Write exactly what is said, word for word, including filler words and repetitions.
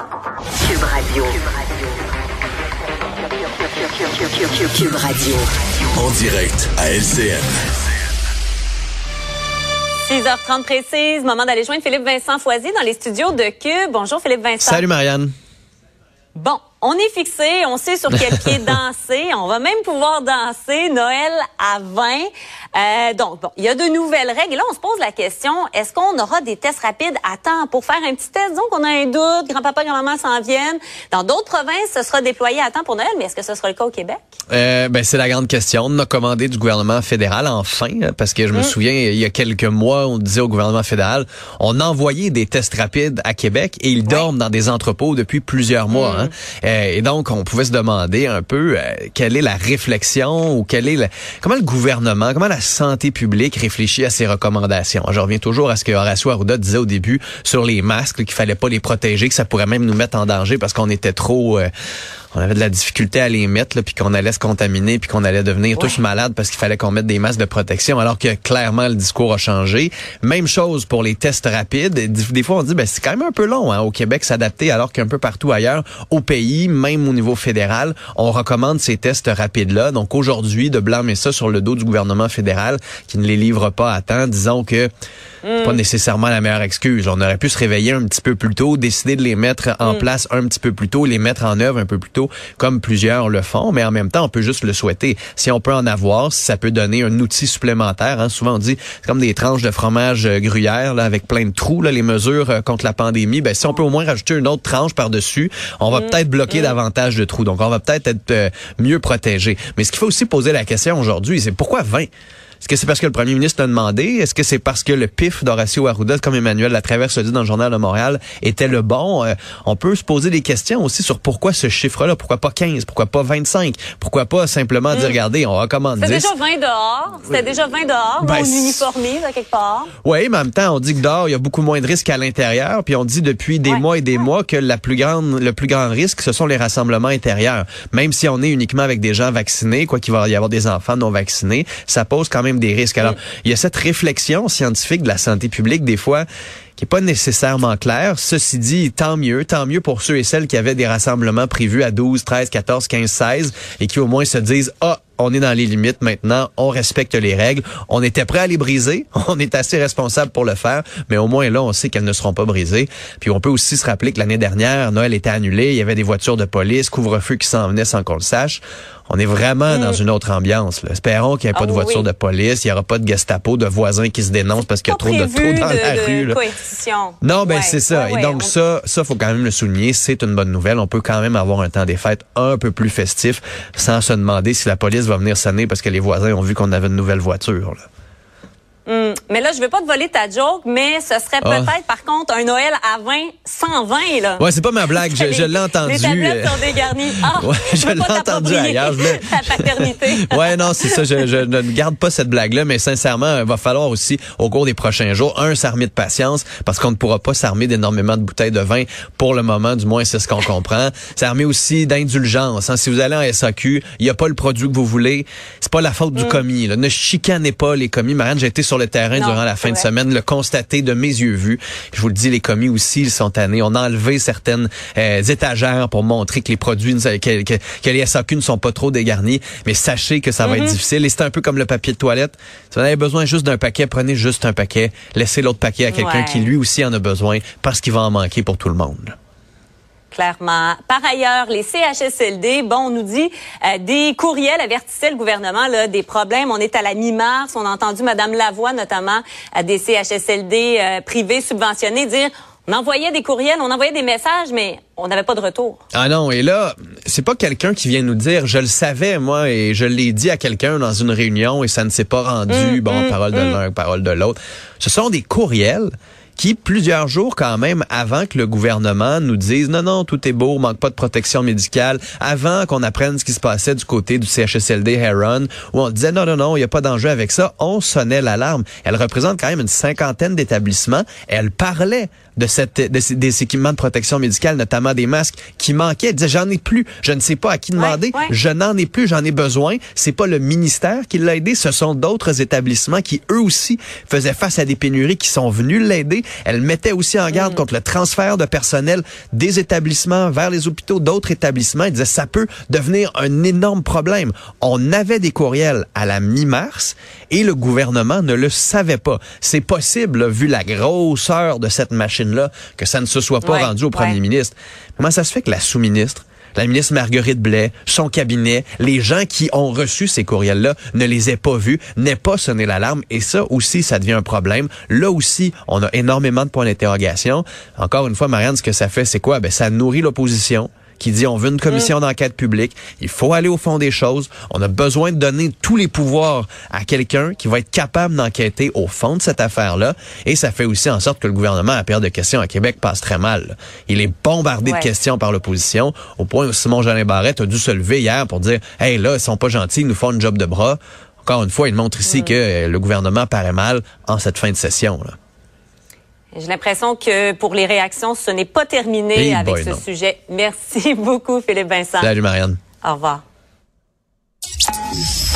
Cube Radio. Cube Radio. En direct à L C N. six heures trente précise, moment d'aller joindre Philippe Vincent Foisy dans les studios de Cube. Bonjour Philippe Vincent. Salut Marianne. Bon, on est fixé, on sait sur quel pied danser. On va même pouvoir danser Noël à vingt. Euh, donc, bon, il y a de nouvelles règles. Et là, on se pose la question, est-ce qu'on aura des tests rapides à temps pour faire un petit test? Disons qu'on a un doute, grand-papa, grand-maman s'en viennent. Dans d'autres provinces, ce sera déployé à temps pour Noël, mais est-ce que ce sera le cas au Québec? Euh, ben, c'est la grande question. On a commandé du gouvernement fédéral, enfin, parce que je me mmh. souviens, il y a quelques mois, on disait au gouvernement fédéral, on a envoyé des tests rapides à Québec et ils ouais. dorment dans des entrepôts depuis plusieurs mois. Mmh. Hein. Euh, et donc, on pouvait se demander un peu euh, quelle est la réflexion ou quelle est la, comment le gouvernement, comment la santé publique réfléchit à ces recommandations. Je reviens toujours à ce que Horacio Arruda disait au début sur les masques, qu'il fallait pas les protéger, que ça pourrait même nous mettre en danger parce qu'on était trop... Euh, on avait de la difficulté à les mettre, là, puis qu'on allait se contaminer, puis qu'on allait devenir ouais. tous malades parce qu'il fallait qu'on mette des masques de protection, alors que clairement le discours a changé. Même chose pour les tests rapides. Des fois, on dit ben c'est quand même un peu long hein, au Québec s'adapter, alors qu'un peu partout ailleurs, au pays, même au niveau fédéral, on recommande ces tests rapides-là. Donc aujourd'hui, de blâmer ça sur le dos du gouvernement fédéral qui ne les livre pas à temps, disons que c'est pas nécessairement la meilleure excuse. On aurait pu se réveiller un petit peu plus tôt, décider de les mettre en mm. place un petit peu plus tôt, les mettre en œuvre un peu plus tôt, comme plusieurs le font, mais en même temps, on peut juste le souhaiter. Si on peut en avoir, si ça peut donner un outil supplémentaire, hein, souvent on dit, c'est comme des tranches de fromage euh, gruyère, là, avec plein de trous, là, les mesures euh, contre la pandémie, ben si on peut au moins rajouter une autre tranche par-dessus, on va mm. peut-être bloquer mm. davantage de trous. Donc, on va peut-être être euh, mieux protégé. Mais ce qu'il faut aussi poser la question aujourd'hui, c'est pourquoi vingt? Est-ce que c'est parce que le premier ministre l'a demandé? Est-ce que c'est parce que le pif d'Horacio Arruda, comme Emmanuel Latraverse le dit dans le Journal de Montréal, était le bon? Euh, on peut se poser des questions aussi sur pourquoi ce chiffre-là. Pourquoi pas quinze? Pourquoi pas vingt-cinq? Pourquoi pas simplement mmh. dire, regardez, on recommande dix? C'était déjà vingt dehors. C'était oui. déjà vingt dehors. Ben, on uniformise à quelque part. Oui, mais en même temps, on dit que dehors, il y a beaucoup moins de risques qu'à l'intérieur. Puis on dit depuis des ouais. mois et des ouais. mois que la plus grande, le plus grand risque, ce sont les rassemblements intérieurs. Même si on est uniquement avec des gens vaccinés, quoi qu'il va y avoir des enfants non vaccinés, ça pose quand même des risques. Alors, il y a cette réflexion scientifique de la santé publique, des fois, qui est pas nécessairement claire. Ceci dit, tant mieux, tant mieux pour ceux et celles qui avaient des rassemblements prévus à douze, treize, quatorze, quinze, seize et qui au moins se disent, ah, on est dans les limites maintenant, on respecte les règles, on était prêt à les briser, on est assez responsable pour le faire, mais au moins là, on sait qu'elles ne seront pas brisées. Puis on peut aussi se rappeler que l'année dernière, Noël était annulé, il y avait des voitures de police, couvre-feu qui s'en venaient sans qu'on le sache. On est vraiment mmh. dans une autre ambiance. Là. Espérons qu'il n'y ait pas oh, de voiture oui. de police, il n'y aura pas de Gestapo, de voisins qui se dénoncent parce qu'il y a trop de trous dans de, la de rue. Là. Non, ben ouais, c'est ça. ouais, Et ouais, donc on... ça, ça faut quand même le souligner, c'est une bonne nouvelle. On peut quand même avoir un temps des fêtes un peu plus festif sans se demander si la police va venir sonner parce que les voisins ont vu qu'on avait une nouvelle voiture. Là. Hum, mais là, je vais pas te voler ta joke, mais ce serait ah. peut-être, par contre, un Noël à vingt, sans vingt, là. Ouais, c'est pas ma blague, je, les, je l'ai entendu. Les tablettes sont dégarnies. Ah, ouais, je l'ai entendu ailleurs. Je voulais... Ta paternité. Ouais, non, c'est ça, je, je ne garde pas cette blague-là, mais sincèrement, il va falloir aussi, au cours des prochains jours, un, s'armer de patience, parce qu'on ne pourra pas s'armer d'énormément de bouteilles de vin pour le moment, du moins, c'est ce qu'on comprend. S'armer aussi d'indulgence. Hein. Si vous allez en S A Q, il n'y a pas le produit que vous voulez, c'est pas la faute du mm. commis. Là. Ne chicanez pas les commis. Marianne, j'ai été sur le terrain non, durant la fin de semaine, le constater de mes yeux vus. Je vous le dis, les commis aussi, ils sont tannés. On a enlevé certaines euh, étagères pour montrer que les produits, que, que, que les S A Q ne sont pas trop dégarnis. Mais sachez que ça va mm-hmm. être difficile. Et c'est un peu comme le papier de toilette. Si vous avez besoin juste d'un paquet, prenez juste un paquet. Laissez l'autre paquet à quelqu'un ouais. qui lui aussi en a besoin parce qu'il va en manquer pour tout le monde. Clairement. Par ailleurs, les C H S L D, bon, on nous dit euh, des courriels avertissaient le gouvernement là, des problèmes. On est à la mi-mars. On a entendu Mme Lavoie, notamment, à des C H S L D euh, privés subventionnés, dire on envoyait des courriels, on envoyait des messages, mais on n'avait pas de retour. Ah non, et là, c'est pas quelqu'un qui vient nous dire, je le savais, moi, et je l'ai dit à quelqu'un dans une réunion et ça ne s'est pas rendu, mmh, bon, mmh, parole de mmh. l'un, parole de l'autre. Ce sont des courriels qui, plusieurs jours quand même, avant que le gouvernement nous dise « Non, non, tout est beau, manque pas de protection médicale », avant qu'on apprenne ce qui se passait du côté du C H S L D Heron, où on disait « Non, non, non, il n'y a pas d'enjeu avec ça », on sonnait l'alarme. Elle représente quand même une cinquantaine d'établissements. Elle parlait de cette de ces, des équipements de protection médicale, notamment des masques, qui manquaient. Elle disait, j'en ai plus, je ne sais pas à qui demander, ouais, ouais. je n'en ai plus, j'en ai besoin. C'est pas le ministère qui l'a aidé, ce sont d'autres établissements qui, eux aussi, faisaient face à des pénuries, qui sont venus l'aider. Elle mettait aussi en garde mmh. contre le transfert de personnel des établissements vers les hôpitaux, d'autres établissements. Elle disait, ça peut devenir un énorme problème. On avait des courriels à la mi-mars et le gouvernement ne le savait pas. C'est possible, là, vu la grosseur de cette machine-là, que ça ne se soit pas ouais, rendu au premier ouais. ministre. Comment ça se fait que la sous-ministre, la ministre Marguerite Blais, son cabinet, les gens qui ont reçu ces courriels-là ne les aient pas vus, n'aient pas sonné l'alarme? Et ça aussi, ça devient un problème. Là aussi, on a énormément de points d'interrogation. Encore une fois, Marianne, ce que ça fait, c'est quoi? Ben, ça nourrit l'opposition, qui dit on veut une commission mmh. d'enquête publique, il faut aller au fond des choses, on a besoin de donner tous les pouvoirs à quelqu'un qui va être capable d'enquêter au fond de cette affaire-là, et ça fait aussi en sorte que le gouvernement, à la période de questions à Québec, passe très mal. Il est bombardé ouais. de questions par l'opposition, au point où Simon-Jeanin Barrette a dû se lever hier pour dire « Hey, là, ils sont pas gentils, ils nous font une job de bras ». Encore une fois, il montre ici mmh. que le gouvernement paraît mal en cette fin de session, là. J'ai l'impression que pour les réactions, ce n'est pas terminé hey avec boy, ce non. sujet. Merci beaucoup, Philippe Vincent. Salut, Marianne. Au revoir.